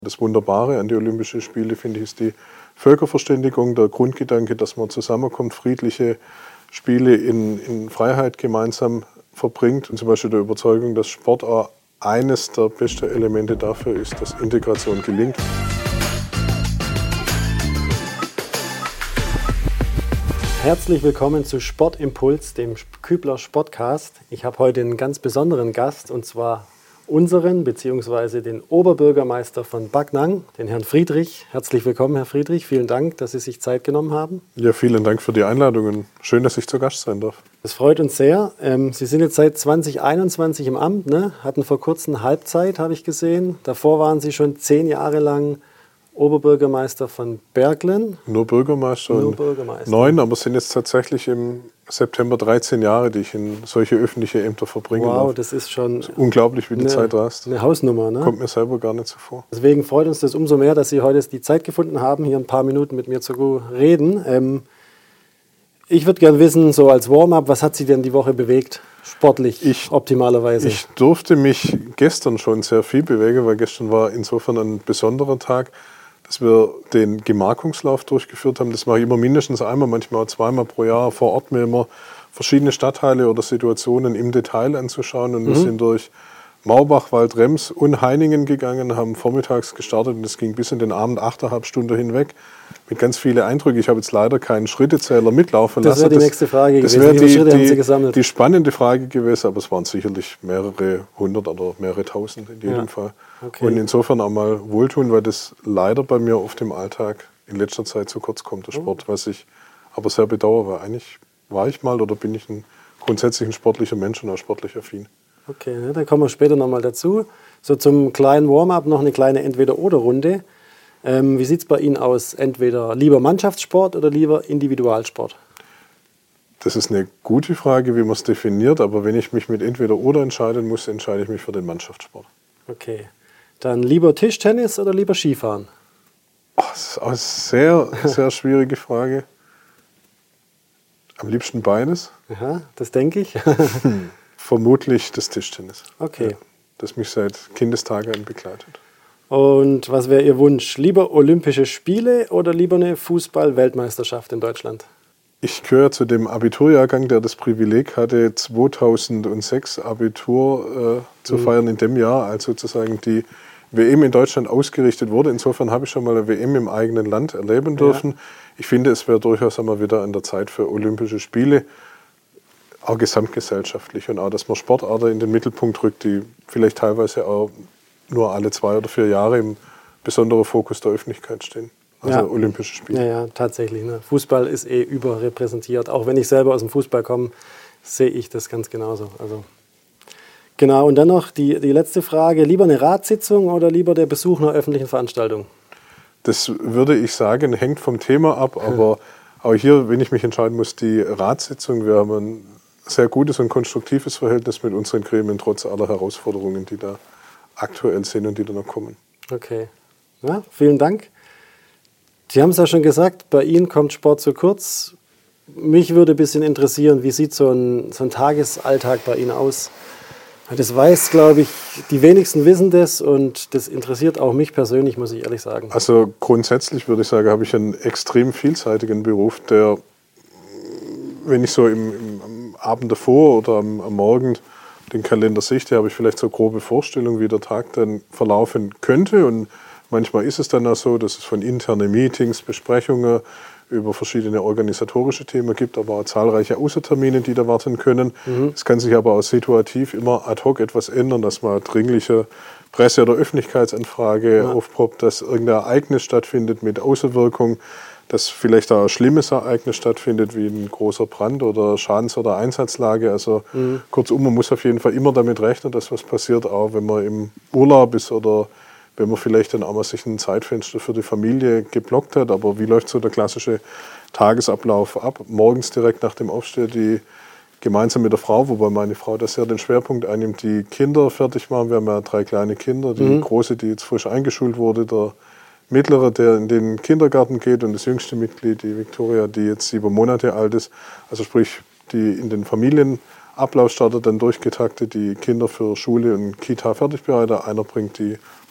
Das Wunderbare an die Olympischen Spiele, finde ich, ist die Völkerverständigung, der Grundgedanke, dass man zusammenkommt, friedliche Spiele in Freiheit gemeinsam verbringt und zum Beispiel der Überzeugung, dass Sport auch eines der besten Elemente dafür ist, dass Integration gelingt. Herzlich willkommen zu Sportimpuls, dem Kübler Sportcast. Ich habe heute einen ganz besonderen Gast, und zwar unseren bzw. den Oberbürgermeister von Backnang, den Herrn Friedrich. Herzlich willkommen, Herr Friedrich. Vielen Dank, dass Sie sich Zeit genommen haben. Ja, vielen Dank für die Einladung und schön, dass ich zu Gast sein darf. Das freut uns sehr. Sie sind jetzt seit 2021 im Amt, ne? Hatten vor kurzem Halbzeit, habe ich gesehen. Davor waren Sie schon 10 Jahre lang Oberbürgermeister von Berglen. Nur Bürgermeister. 9, aber es sind jetzt tatsächlich im September 13 Jahre, die ich in solche öffentliche Ämter verbringe. Wow, das ist schon unglaublich, wie die Zeit rast. Eine Hausnummer, ne? Kommt mir selber gar nicht so vor. Deswegen freut uns das umso mehr, dass Sie heute die Zeit gefunden haben, hier ein paar Minuten mit mir zu reden. Ich würde gerne wissen, so als Warm-up, was hat Sie denn die Woche bewegt, sportlich optimalerweise? Ich durfte mich gestern schon sehr viel bewegen, weil gestern war insofern ein besonderer Tag, dass wir den Gemarkungslauf durchgeführt haben. Das mache ich immer mindestens einmal, manchmal auch zweimal pro Jahr vor Ort, mir immer verschiedene Stadtteile oder Situationen im Detail anzuschauen. Und wir sind durch Mauerbach, Waldrems und Heiningen gegangen, haben vormittags gestartet und es ging bis in den Abend 8,5 Stunden hinweg mit ganz vielen Eindrücken. Ich habe jetzt leider keinen Schrittezähler mitlaufen lassen. Das wäre die nächste Frage gewesen. Das Wie viele Schritte haben Sie gesammelt? Die spannende Frage gewesen, aber es waren sicherlich mehrere hundert oder mehrere tausend in jedem Fall. Okay. Und insofern auch mal wohltun, weil das leider bei mir oft im Alltag in letzter Zeit zu kurz kommt, der Sport, was ich aber sehr bedauere, weil eigentlich war ich mal oder bin ich grundsätzlich ein sportlicher Mensch und auch sportlich affin. Okay, ne, da kommen wir später nochmal dazu. So zum kleinen Warm-up noch eine kleine Entweder-oder-Runde. Wie sieht es bei Ihnen aus? Entweder lieber Mannschaftssport oder lieber Individualsport? Das ist eine gute Frage, wie man es definiert, aber wenn ich mich mit Entweder-oder entscheiden muss, entscheide ich mich für den Mannschaftssport. Okay. Dann lieber Tischtennis oder lieber Skifahren? Das ist auch eine sehr, sehr schwierige Frage. Am liebsten beides. Aha, das denke ich. Vermutlich das Tischtennis. Okay. Ja, das mich seit Kindestagen an begleitet. Und was wäre Ihr Wunsch? Lieber Olympische Spiele oder lieber eine Fußball-Weltmeisterschaft in Deutschland? Ich gehöre zu dem Abiturjahrgang, der das Privileg hatte, 2006 Abitur zu feiern in dem Jahr, als sozusagen die WM in Deutschland ausgerichtet wurde. Insofern habe ich schon mal eine WM im eigenen Land erleben dürfen. Ja. Ich finde, es wäre durchaus einmal wieder an der Zeit für Olympische Spiele, auch gesamtgesellschaftlich und auch, dass man Sportarten in den Mittelpunkt rückt, die vielleicht teilweise auch nur alle 2 oder 4 Jahre im besonderen Fokus der Öffentlichkeit stehen. Also Olympische Spiele. Ja, tatsächlich. Ne? Fußball ist überrepräsentiert. Auch wenn ich selber aus dem Fußball komme, sehe ich das ganz genauso. Also, genau, und dann noch die letzte Frage. Lieber eine Ratssitzung oder lieber der Besuch einer öffentlichen Veranstaltung? Das würde ich sagen, hängt vom Thema ab. Aber auch hier, wenn ich mich entscheiden muss, die Ratssitzung, wir haben ein sehr gutes und konstruktives Verhältnis mit unseren Gremien, trotz aller Herausforderungen, die da aktuell sind und die da noch kommen. Okay. Ja, vielen Dank. Sie haben es ja schon gesagt, bei Ihnen kommt Sport zu kurz. Mich würde ein bisschen interessieren, wie sieht so ein Tagesalltag bei Ihnen aus? Das weiß, glaube ich, die wenigsten wissen das und das interessiert auch mich persönlich, muss ich ehrlich sagen. Also grundsätzlich würde ich sagen, habe ich einen extrem vielseitigen Beruf, der, wenn ich so am Abend davor oder am Morgen den Kalender sichte, habe ich vielleicht so grobe Vorstellungen, wie der Tag dann verlaufen könnte. Und manchmal ist es dann auch so, dass es von internen Meetings, Besprechungen über verschiedene organisatorische Themen gibt, aber auch zahlreiche Außertermine, die da warten können. Es kann sich aber auch situativ immer ad hoc etwas ändern, dass mal dringliche Presse- oder Öffentlichkeitsanfrage aufpoppt, dass irgendein Ereignis stattfindet mit Außenwirkung, dass vielleicht auch ein schlimmes Ereignis stattfindet, wie ein großer Brand oder Schadens- oder Einsatzlage. Also kurzum, man muss auf jeden Fall immer damit rechnen, dass was passiert, auch wenn man im Urlaub ist oder wenn man vielleicht dann auch mal sich ein Zeitfenster für die Familie geblockt hat. Aber wie läuft so der klassische Tagesablauf ab? Morgens direkt nach dem Aufstehen die gemeinsam mit der Frau, wobei meine Frau das sehr den Schwerpunkt einnimmt, die Kinder fertig machen. Wir haben ja 3 kleine Kinder, die große, die jetzt frisch eingeschult wurde, der mittlere, der in den Kindergarten geht und das jüngste Mitglied, die Victoria, die jetzt 7 Monate alt ist. Also sprich, die in den Familienablauf startet, dann durchgetaktet, die Kinder für Schule und Kita fertig bereitet. Einer bringt die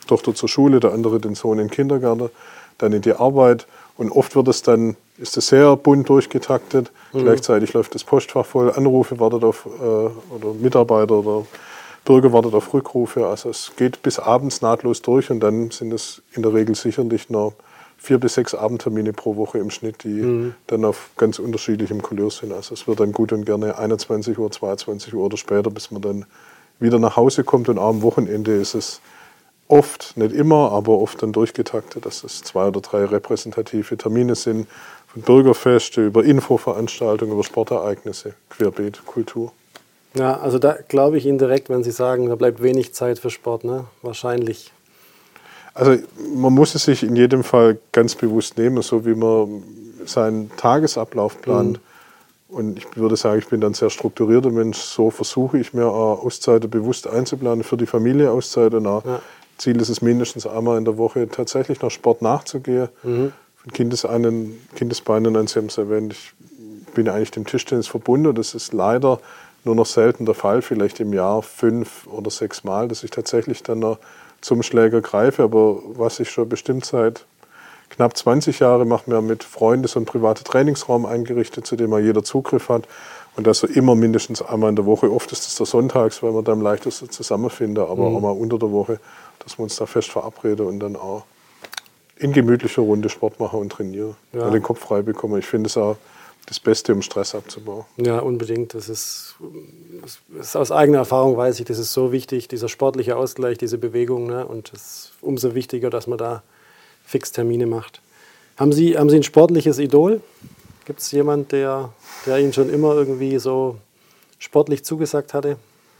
Tochter zur Schule, der andere den Sohn in den Kindergarten, dann in die Arbeit. Und oft ist es sehr bunt durchgetaktet. Gleichzeitig läuft das Postfach voll, Anrufe wartet auf, oder Mitarbeiter oder Bürger wartet auf Rückrufe. Also es geht bis abends nahtlos durch und dann sind es in der Regel sicherlich noch 4 bis 6 Abendtermine pro Woche im Schnitt, die dann auf ganz unterschiedlichem Couleur sind. Also es wird dann gut und gerne 21 Uhr, 22 Uhr oder später, bis man dann wieder nach Hause kommt. Und am Wochenende ist es oft, nicht immer, aber oft dann durchgetaktet, dass es 2 oder 3 repräsentative Termine sind, von Bürgerfeste über Infoveranstaltungen, über Sportereignisse, querbeet, Kultur. Ja, also da glaube ich Ihnen direkt, wenn Sie sagen, da bleibt wenig Zeit für Sport, ne? Wahrscheinlich. Also man muss es sich in jedem Fall ganz bewusst nehmen, so wie man seinen Tagesablauf plant. Und ich würde sagen, ich bin dann ein sehr strukturierter Mensch. So versuche ich mir Auszeiten bewusst einzuplanen, für die Familie Auszeiten. Ziel ist es mindestens einmal in der Woche tatsächlich noch Sport nachzugehen. Von Kindesbeinen an, Sie haben es erwähnt, ich bin eigentlich dem Tischtennis verbunden. Das ist leider nur noch selten der Fall, vielleicht im Jahr 5 oder 6 Mal, dass ich tatsächlich dann noch zum Schläger greife. Aber was ich schon bestimmt seit knapp 20 Jahren mache, mir mit Freunden so einen privaten Trainingsraum eingerichtet, zu dem jeder Zugriff hat. Und das so immer mindestens einmal in der Woche. Oft ist es der Sonntags, weil man da am leichtesten zusammenfinden, aber auch mal unter der Woche, dass wir uns da fest verabreden und dann auch in gemütlicher Runde Sport machen und trainieren. Ja. Und den Kopf frei bekommen. Ich finde es auch das Beste, um Stress abzubauen. Ja, unbedingt. Das ist aus eigener Erfahrung weiß ich, das ist so wichtig, dieser sportliche Ausgleich, diese Bewegung. Ne? Und es ist umso wichtiger, dass man da Fixtermine macht. Haben Sie ein sportliches Idol? Gibt es jemanden, der Ihnen schon immer irgendwie so sportlich zugesagt hatte?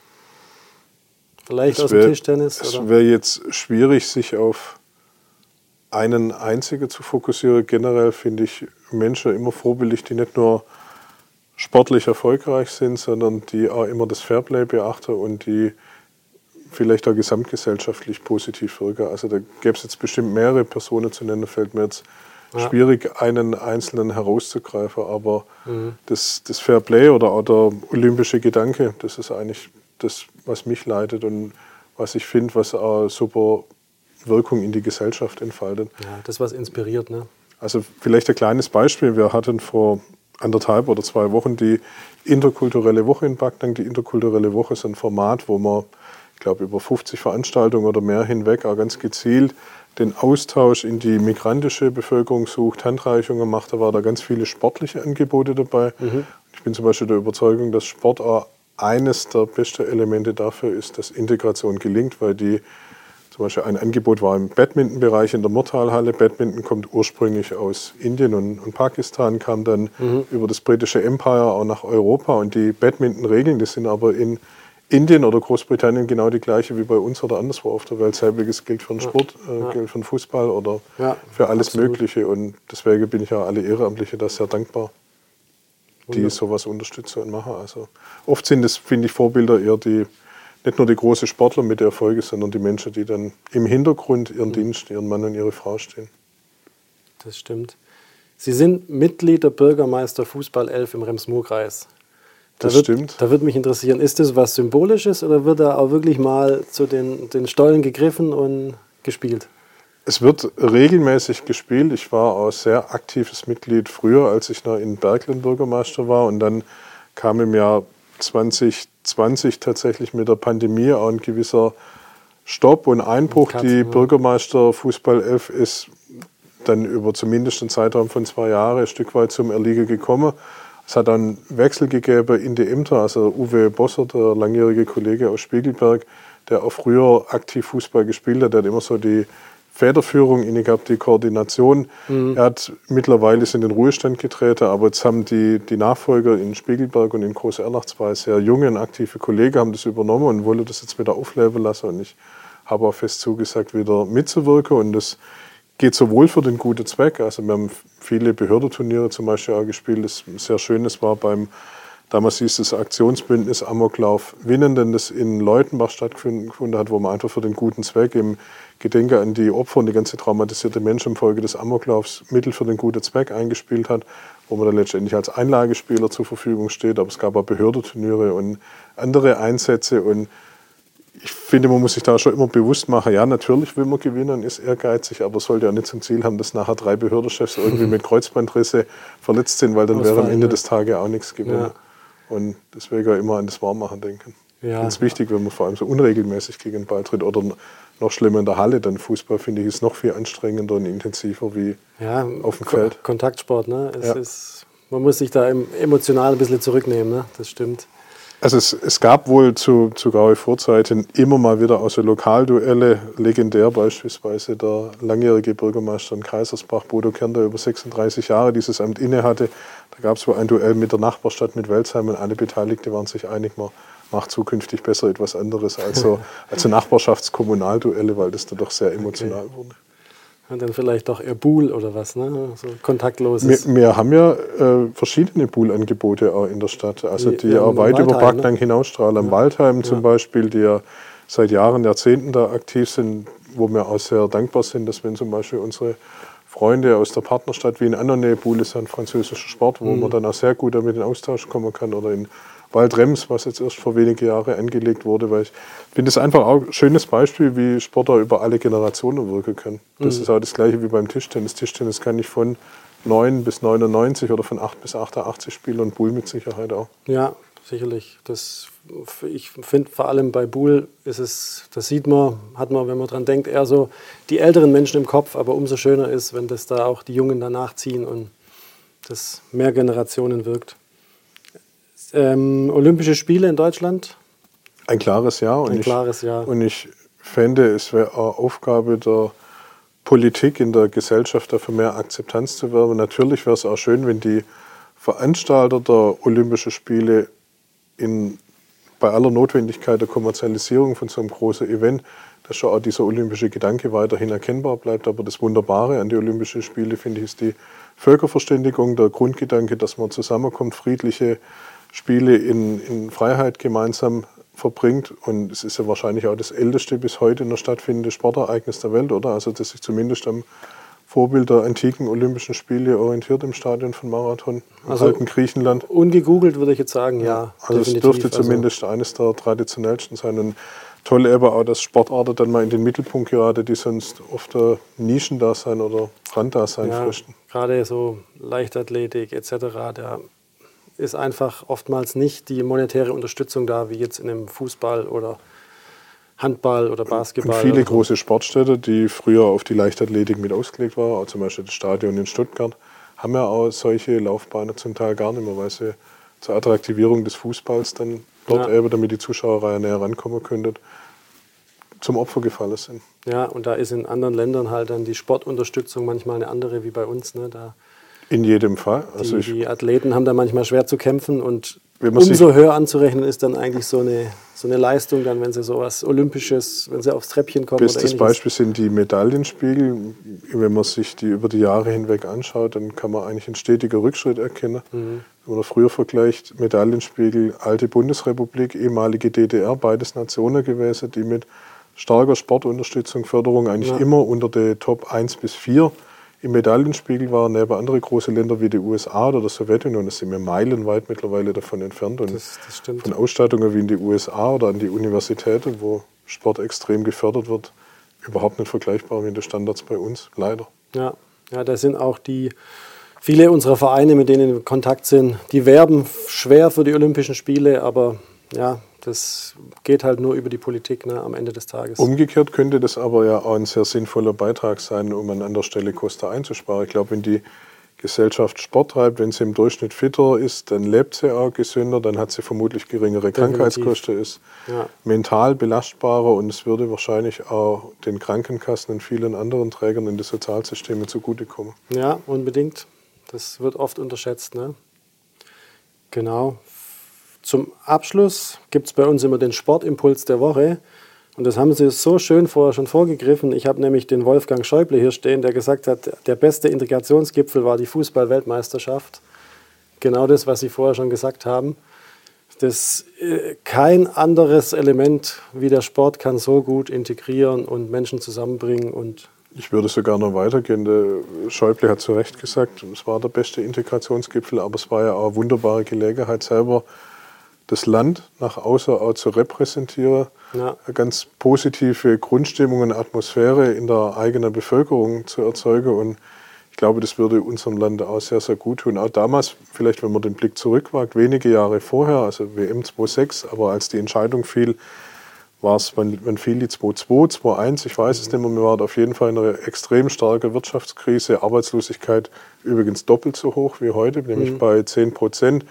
Vielleicht aus dem Tischtennis? Es wäre jetzt schwierig, sich auf einen einzigen zu fokussieren. Generell finde ich Menschen immer vorbildlich, die nicht nur sportlich erfolgreich sind, sondern die auch immer das Fairplay beachten und die vielleicht auch gesamtgesellschaftlich positiv wirken. Also da gäbe es jetzt bestimmt mehrere Personen zu nennen, fällt mir jetzt schwierig, einen einzelnen herauszugreifen, aber das Fairplay oder auch der olympische Gedanke, das ist eigentlich das, was mich leitet und was ich finde, was auch super Wirkung in die Gesellschaft entfaltet. Ja, das, was inspiriert, ne? Also vielleicht ein kleines Beispiel. Wir hatten vor 1,5 oder 2 Wochen die interkulturelle Woche in Backnang. Die interkulturelle Woche ist ein Format, wo man, ich glaube, über 50 Veranstaltungen oder mehr hinweg auch ganz gezielt den Austausch in die migrantische Bevölkerung sucht, Handreichungen macht. Da waren da ganz viele sportliche Angebote dabei. Ich bin zum Beispiel der Überzeugung, dass Sport auch eines der besten Elemente dafür ist, dass Integration gelingt, weil zum Beispiel ein Angebot war im Badmintonbereich in der Murtalhalle. Badminton kommt ursprünglich aus Indien und Pakistan, kam dann über das britische Empire auch nach Europa. Und die Badminton-Regeln, die sind aber in Indien oder Großbritannien genau die gleiche wie bei uns oder anderswo auf der Welt. Selbiges gilt für den Sport, gilt für den Fußball oder für alles absolut. Mögliche. Und deswegen bin ich ja alle Ehrenamtliche da sehr dankbar, die sowas unterstützen und machen. Also oft sind es, finde ich, Vorbilder eher die, nicht nur die großen Sportler mit Erfolgen, sondern die Menschen, die dann im Hintergrund ihren Dienst, ihren Mann und ihre Frau stehen. Das stimmt. Sie sind Mitglied der Bürgermeister Fußball 11 im Rems-Murr-Kreis. Das stimmt. Da würde mich interessieren, ist das was Symbolisches oder wird da auch wirklich mal zu den Stollen gegriffen und gespielt? Es wird regelmäßig gespielt. Ich war auch sehr aktives Mitglied früher, als ich noch in Berglen Bürgermeister war. Und dann kam im Jahr 2020 tatsächlich mit der Pandemie auch ein gewisser Stopp und Einbruch. Die Bürgermeister Fußball 11 ist dann über zumindest einen Zeitraum von 2 Jahren ein Stück weit zum Erliegen gekommen. Es hat dann Wechsel gegeben in die Ämter. Also Uwe Bosser, der langjährige Kollege aus Spiegelberg, der auch früher aktiv Fußball gespielt hat, der hat immer so die Federführung inne gehabt, die Koordination. Er hat mittlerweile in den Ruhestand getreten, aber jetzt haben die Nachfolger in Spiegelberg und in Groß-Erlach, 2 sehr junge und aktive Kollegen, haben das übernommen und wollen das jetzt wieder aufleben lassen. Und ich habe auch fest zugesagt, wieder mitzuwirken. Und das geht sowohl für den guten Zweck, also wir haben viele Behördenturniere zum Beispiel auch gespielt, das sehr schön, das war damals hieß das Aktionsbündnis Amoklauf Winnenden, das in Leutenbach stattgefunden hat, wo man einfach für den guten Zweck im Gedenken an die Opfer und die ganze traumatisierte Menschenfolge des Amoklaufs Mittel für den guten Zweck eingespielt hat, wo man dann letztendlich als Einlagespieler zur Verfügung steht, aber es gab auch Behördenturniere und andere Einsätze und ich finde, man muss sich da schon immer bewusst machen, ja, natürlich will man gewinnen, ist ehrgeizig, aber sollte ja nicht zum Ziel haben, dass nachher 3 Behördenchefs irgendwie mit Kreuzbandrisse verletzt sind, weil dann wäre am Ende des Tages auch nichts gewinnen. Ja. Und deswegen immer an das Warmmachen denken. Ja. Ich finde es wichtig, wenn man vor allem so unregelmäßig gegen den Ball tritt oder noch schlimmer in der Halle, dann Fußball, finde ich, ist noch viel anstrengender und intensiver wie auf dem Feld. Kontaktsport, ne? Man muss sich da emotional ein bisschen zurücknehmen, ne? Das stimmt. Also es gab wohl zu graue Vorzeiten immer mal wieder auch so Lokalduelle, legendär beispielsweise der langjährige Bürgermeister in Kaisersbach, Bodo Kern, der über 36 Jahre dieses Amt inne hatte. Da gab es wohl ein Duell mit der Nachbarstadt, mit Welzheim, und alle Beteiligten waren sich einig, man macht zukünftig besser etwas anderes als so Nachbarschaftskommunalduelle, weil das dann doch sehr emotional wurde. Und dann vielleicht doch eher Buhl oder was, ne? So kontaktloses. Wir haben ja verschiedene Buhl-Angebote auch in der Stadt, also die ja weit über Backnang hinausstrahlen. Am Waldheim zum Beispiel, die ja seit Jahren, Jahrzehnten da aktiv sind, wo wir auch sehr dankbar sind, dass wenn zum Beispiel unsere Freunde aus der Partnerstadt wie in Annonay, Buhl ist ein französischer Sport, wo man dann auch sehr gut damit in Austausch kommen kann, oder in Waldrems, was jetzt erst vor wenigen Jahren angelegt wurde, weil ich finde es einfach auch ein schönes Beispiel, wie Sportler über alle Generationen wirken können. Das ist auch das Gleiche wie beim Tischtennis. Tischtennis kann ich von 9 bis 99 oder von 8 bis 88 spielen und Buhl mit Sicherheit auch. Ja, sicherlich. Ich finde vor allem bei Buhl ist es, das sieht man, hat man, wenn man dran denkt, eher so die älteren Menschen im Kopf, aber umso schöner ist, wenn das da auch die Jungen danach ziehen und das mehr Generationen wirkt. Olympische Spiele in Deutschland? Ein klares Ja. Und ich fände, es wäre eine Aufgabe der Politik in der Gesellschaft, dafür mehr Akzeptanz zu werben. Natürlich wäre es auch schön, wenn die Veranstalter der Olympischen Spiele bei aller Notwendigkeit der Kommerzialisierung von so einem großen Event, dass schon auch dieser olympische Gedanke weiterhin erkennbar bleibt. Aber das Wunderbare an die Olympischen Spiele, finde ich, ist die Völkerverständigung, der Grundgedanke, dass man zusammenkommt, friedliche Spiele in Freiheit gemeinsam verbringt. Und es ist ja wahrscheinlich auch das älteste bis heute noch stattfindende Sportereignis der Welt, oder? Also das sich zumindest am Vorbild der antiken Olympischen Spiele orientiert im Stadion von Marathon im alten Griechenland. Ungegoogelt würde ich jetzt sagen, ja. Also es dürfte zumindest eines der traditionellsten sein. Und toll eben auch, dass Sportarten dann mal in den Mittelpunkt geraten, die sonst oft Nischendasein oder Randdasein fristen. Gerade so Leichtathletik etc., da ist einfach oftmals nicht die monetäre Unterstützung da, wie jetzt in einem Fußball oder Handball oder Basketball. Und viele große Sportstädte, die früher auf die Leichtathletik mit ausgelegt waren, auch zum Beispiel das Stadion in Stuttgart, haben ja auch solche Laufbahnen zum Teil gar nicht mehr, weil sie zur Attraktivierung des Fußballs dann dort eben, damit die Zuschauerreihe näher rankommen könnte, zum Opfer gefallen sind. Ja, und da ist in anderen Ländern halt dann die Sportunterstützung manchmal eine andere wie bei uns, ne? In jedem Fall. Also die Athleten haben da manchmal schwer zu kämpfen und umso höher anzurechnen ist dann eigentlich so eine Leistung, dann, wenn sie sowas Olympisches, wenn sie aufs Treppchen kommen. Bestes Beispiel sind die Medaillenspiegel. Wenn man sich die über die Jahre hinweg anschaut, dann kann man eigentlich einen stetigen Rückschritt erkennen. Wenn man früher vergleicht, Medaillenspiegel, alte Bundesrepublik, ehemalige DDR, beides Nationen gewesen, die mit starker Sportunterstützung, Förderung eigentlich immer unter der Top 1 bis 4 im Medaillenspiegel waren, neben andere große Länder wie die USA oder der Sowjetunion, das sind wir meilenweit mittlerweile davon entfernt. Und das stimmt. Von Ausstattungen wie in die USA oder an die Universitäten, wo Sport extrem gefördert wird, überhaupt nicht vergleichbar mit den Standards bei uns, leider. Ja, da sind auch viele unserer Vereine, mit denen wir in Kontakt sind, die werben schwer für die Olympischen Spiele, aber ja, das geht halt nur über die Politik, ne, am Ende des Tages. Umgekehrt könnte das aber ja auch ein sehr sinnvoller Beitrag sein, um an anderer Stelle Kosten einzusparen. Ich glaube, wenn die Gesellschaft Sport treibt, wenn sie im Durchschnitt fitter ist, dann lebt sie auch gesünder, dann hat sie vermutlich geringere Krankheitskosten, ist mental belastbarer und es würde wahrscheinlich auch den Krankenkassen und vielen anderen Trägern in die Sozialsysteme zugutekommen. Ja, unbedingt. Das wird oft unterschätzt, ne? Genau. Zum Abschluss gibt es bei uns immer den Sportimpuls der Woche. Und das haben Sie so schön vorher schon vorgegriffen. Ich habe nämlich den Wolfgang Schäuble hier stehen, der gesagt hat, der beste Integrationsgipfel war die Fußball-Weltmeisterschaft. Genau das, was Sie vorher schon gesagt haben. Kein anderes Element wie der Sport kann so gut integrieren und Menschen zusammenbringen. Und ich würde sogar noch weitergehen. Der Schäuble hat zu Recht gesagt, es war der beste Integrationsgipfel, aber es war ja auch eine wunderbare Gelegenheit, selber das Land nach außen auch zu repräsentieren, eine ganz positive Grundstimmung und Atmosphäre in der eigenen Bevölkerung zu erzeugen. Und ich glaube, das würde unserem Land auch sehr, sehr gut tun. Auch damals, vielleicht wenn man den Blick zurückwagt, wenige Jahre vorher, also WM 2006, aber als die Entscheidung fiel, war es, wann fiel die 2-2, 2-1, ich weiß es nicht mehr, wir waren auf jeden Fall in einer extrem starken Wirtschaftskrise, Arbeitslosigkeit übrigens doppelt so hoch wie heute, nämlich bei 10%,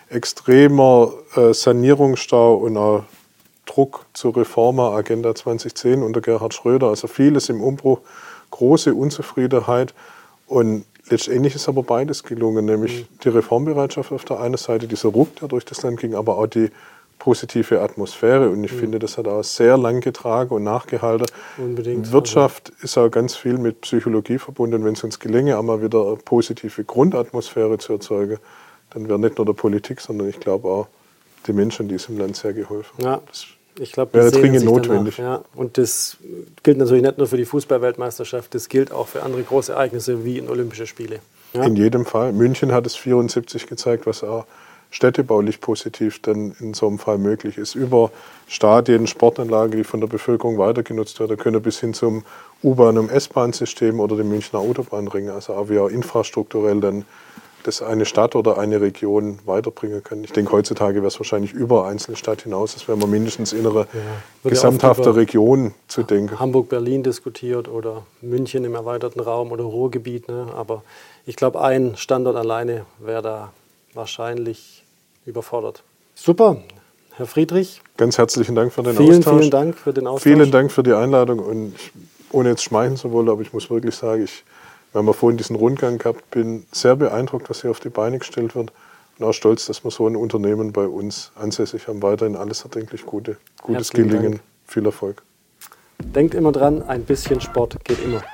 extremer Sanierungsstau und auch Druck zur Reforma Agenda 2010 unter Gerhard Schröder, also vieles im Umbruch, große Unzufriedenheit und letztendlich ist aber beides gelungen, nämlich die Reformbereitschaft auf der einen Seite, dieser Ruck, der durch das Land ging, aber auch die positive Atmosphäre und ich finde, das hat auch sehr lang getragen und nachgehalten. Unbedingt. Wirtschaft ist auch ganz viel mit Psychologie verbunden. Wenn es uns gelänge, einmal wieder eine positive Grundatmosphäre zu erzeugen, dann wäre nicht nur der Politik, sondern ich glaube auch die Menschen in diesem Land sehr geholfen. Ja, ich glaube, das wäre dringend notwendig. Ja. Und das gilt natürlich nicht nur für die Fußball-Weltmeisterschaft, das gilt auch für andere große Ereignisse wie in Olympische Spiele. Ja. In jedem Fall. München hat es 74 gezeigt, was auch städtebaulich positiv dann in so einem Fall möglich ist. Über Stadien, Sportanlagen, die von der Bevölkerung weiter genutzt werden, können bis hin zum U-Bahn- und S-Bahn-System oder dem Münchner Autobahnring, also auch wie auch infrastrukturell dann das eine Stadt oder eine Region weiterbringen kann. Ich denke, heutzutage wäre es wahrscheinlich über einzelne Stadt hinaus, das wäre man mindestens in einer gesamthaften Region zu denken. Hamburg-Berlin diskutiert oder München im erweiterten Raum oder Ruhrgebiet. Ne? Aber ich glaube, ein Standort alleine wäre da wahrscheinlich überfordert. Super, Herr Friedrich. Ganz herzlichen Dank für den Austausch. Vielen Dank für den Austausch. Vielen Dank für die Einladung und ohne jetzt schmeicheln zu wollen, aber ich muss wirklich sagen, wir haben vorhin diesen Rundgang gehabt, bin sehr beeindruckt, was hier auf die Beine gestellt wird und auch stolz, dass wir so ein Unternehmen bei uns ansässig haben. Weiterhin alles erdenklich gutes Gelingen, viel Erfolg. Denkt immer dran, ein bisschen Sport geht immer.